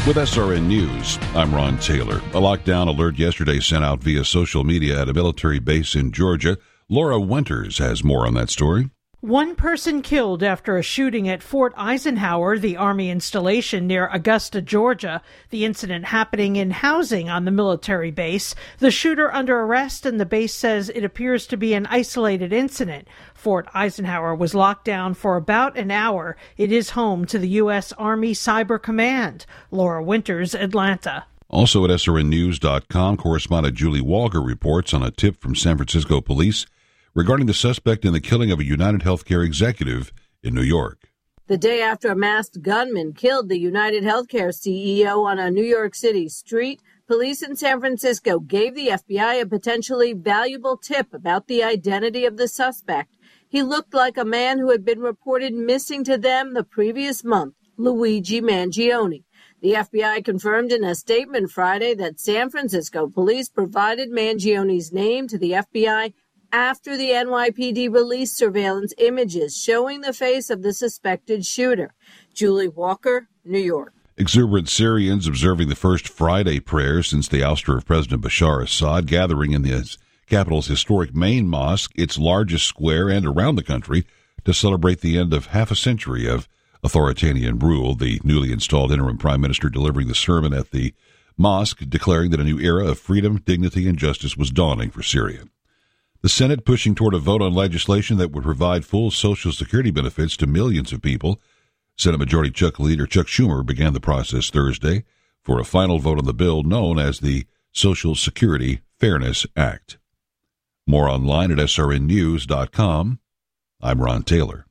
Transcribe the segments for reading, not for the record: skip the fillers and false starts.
With SRN News, I'm Ron Taylor. A lockdown alert yesterday sent out via social media at a military base in Georgia. Laura Winters has more on that story. One person killed after a shooting at Fort Eisenhower, the Army installation near Augusta, Georgia. The incident happening in housing on the military base. The shooter under arrest, and the base says it appears to be an isolated incident. Fort Eisenhower was locked down for about an hour. It is home to the U.S. Army Cyber Command. Laura Winters, Atlanta. Also at srnnews.com, correspondent Julie Walker reports on a tip from San Francisco police regarding the suspect in the killing of a United Healthcare executive in New York. The day after a masked gunman killed the United Healthcare CEO on a New York City street, police in San Francisco gave the FBI a potentially valuable tip about the identity of the suspect. He looked like a man who had been reported missing to them the previous month, Luigi Mangione. The FBI confirmed in a statement Friday that San Francisco police provided Mangione's name to the FBI after the NYPD released surveillance images showing the face of the suspected shooter. Julie Walker, New York. Exuberant Syrians observing the first Friday prayer since the ouster of President Bashar Assad, gathering in the capital's historic main mosque, its largest square, and around the country to celebrate the end of half a century of authoritarian rule. The newly installed interim prime minister delivering the sermon at the mosque, declaring that a new era of freedom, dignity, and justice was dawning for Syria. The Senate pushing toward a vote on legislation that would provide full Social Security benefits to millions of people. Senate Majority Leader Chuck Schumer began the process Thursday for a final vote on the bill known as the Social Security Fairness Act. More online at srnnews.com. I'm Ron Taylor.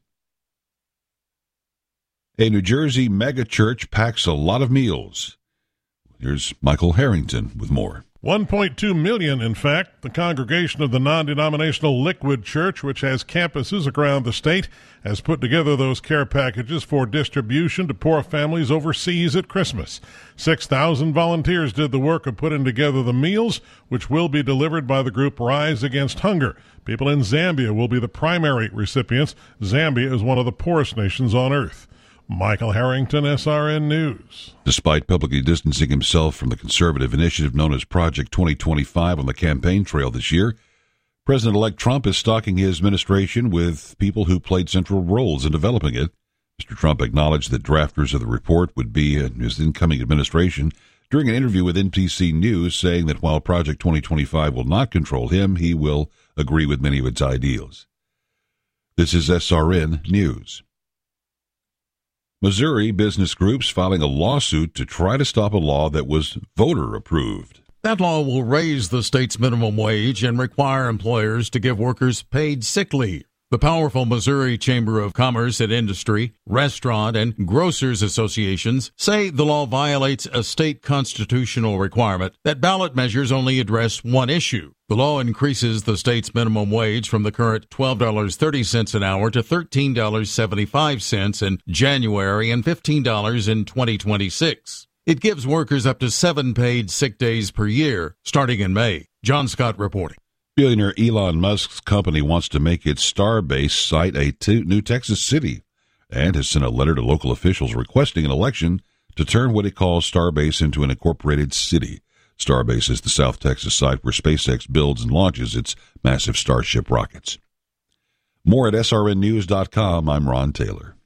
A New Jersey megachurch packs a lot of meals. Here's Michael Harrington with more. 1.2 million, in fact. The congregation of the non-denominational Liquid Church, which has campuses around the state, has put together those care packages for distribution to poor families overseas at Christmas. 6,000 volunteers did the work of putting together the meals, which will be delivered by the group Rise Against Hunger. People in Zambia will be the primary recipients. Zambia is one of the poorest nations on earth. Michael Harrington, SRN News. Despite publicly distancing himself from the conservative initiative known as Project 2025 on the campaign trail this year, President-elect Trump is stocking his administration with people who played central roles in developing it. Mr. Trump acknowledged that drafters of the report would be in his incoming administration during an interview with NBC News, saying that while Project 2025 will not control him, he will agree with many of its ideals. This is SRN News. Missouri business groups filing a lawsuit to try to stop a law that was voter approved. That law will raise the state's minimum wage and require employers to give workers paid sick leave. The powerful Missouri Chamber of Commerce and Industry, Restaurant, and Grocers Associations say the law violates a state constitutional requirement that ballot measures only address one issue. The law increases the state's minimum wage from the current $12.30 an hour to $13.75 in January and $15 in 2026. It gives workers up to 7 paid sick days per year, starting in May. John Scott reporting. Billionaire Elon Musk's company wants to make its Starbase site a new Texas city and has sent a letter to local officials requesting an election to turn what it calls Starbase into an incorporated city. Starbase is the South Texas site where SpaceX builds and launches its massive Starship rockets. More at srnnews.com. I'm Ron Taylor.